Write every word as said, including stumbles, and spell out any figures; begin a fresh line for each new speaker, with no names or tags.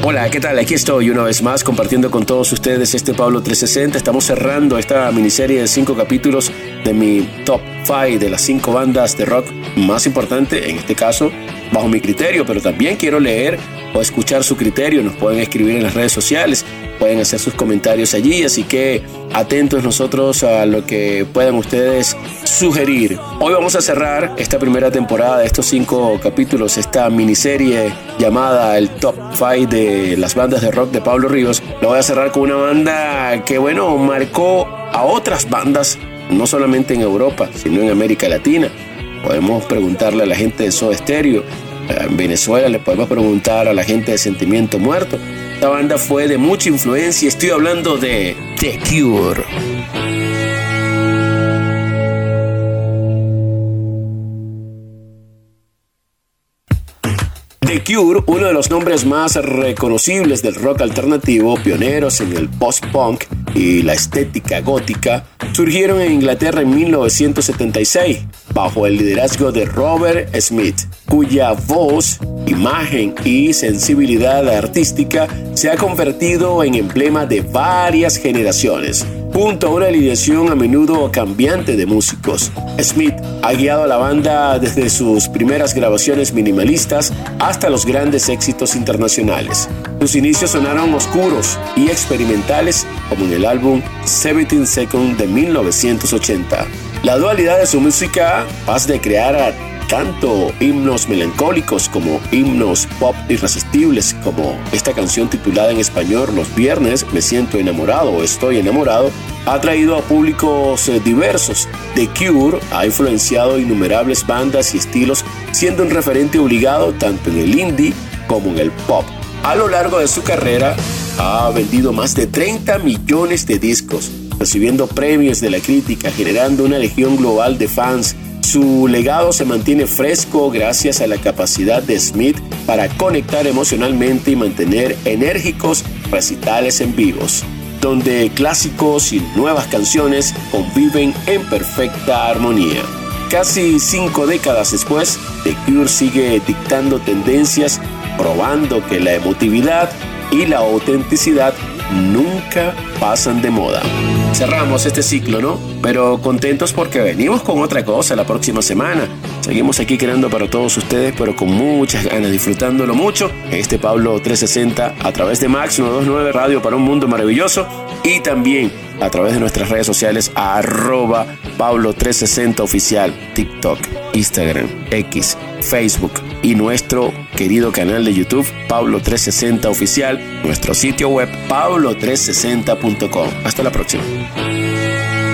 Hola, ¿qué tal? Aquí estoy una vez más compartiendo con todos ustedes este Pablo trescientos sesenta. Estamos cerrando esta miniserie de cinco capítulos de mi top cinco de las cinco bandas de rock más importante, en este caso, bajo mi criterio, pero también quiero leer o escuchar su criterio. Nos pueden escribir en las redes sociales, pueden hacer sus comentarios allí, así que atentos nosotros a lo que puedan ustedes sugerir. Hoy vamos a cerrar esta primera temporada de estos cinco capítulos, esta miniserie llamada el Top cinco de las bandas de rock de Pablo Ríos. Lo voy a cerrar con una banda que, bueno, marcó a otras bandas, no solamente en Europa, sino en América Latina. Podemos preguntarle a la gente de Soda Stereo, en Venezuela le podemos preguntar a la gente de Sentimiento Muerto. Esta banda fue de mucha influencia, estoy hablando de The Cure. The Cure, uno de los nombres más reconocibles del rock alternativo, pioneros en el post-punk y la estética gótica, surgieron en Inglaterra en mil novecientos setenta y seis, bajo el liderazgo de Robert Smith, cuya voz, imagen y sensibilidad artística se ha convertido en emblema de varias generaciones, junto a una alineación a menudo cambiante de músicos. Smith ha guiado a la banda desde sus primeras grabaciones minimalistas hasta los grandes éxitos internacionales. Sus inicios sonaron oscuros y experimentales, como en el álbum diecisiete Seconds de mil novecientos ochenta. La dualidad de su música pasa de crear a tanto himnos melancólicos como himnos pop irresistibles, como esta canción titulada en español Los viernes me siento enamorado o estoy enamorado, ha traído a públicos diversos. The Cure ha influenciado innumerables bandas y estilos, siendo un referente obligado tanto en el indie como en el pop. A lo largo de su carrera ha vendido más de treinta millones de discos, recibiendo premios de la crítica, generando una legión global de fans. Su legado se mantiene fresco gracias a la capacidad de Smith para conectar emocionalmente y mantener enérgicos recitales en vivos, donde clásicos y nuevas canciones conviven en perfecta armonía. Casi cinco décadas después, The Cure sigue dictando tendencias, probando que la emotividad y la autenticidad nunca pasan de moda. Cerramos este ciclo, ¿no? Pero contentos porque venimos con otra cosa la próxima semana. Seguimos aquí creando para todos ustedes, pero con muchas ganas, disfrutándolo mucho. Este Pablo trescientos sesenta a través de Max novecientos veintinueve Radio para un mundo maravilloso, y también a través de nuestras redes sociales arroba Pablo trescientos sesenta oficial, TikTok, Instagram, X, Facebook y nuestro querido canal de YouTube Pablo trescientos sesenta oficial, nuestro sitio web pablo trescientos sesenta punto com. Hasta la próxima.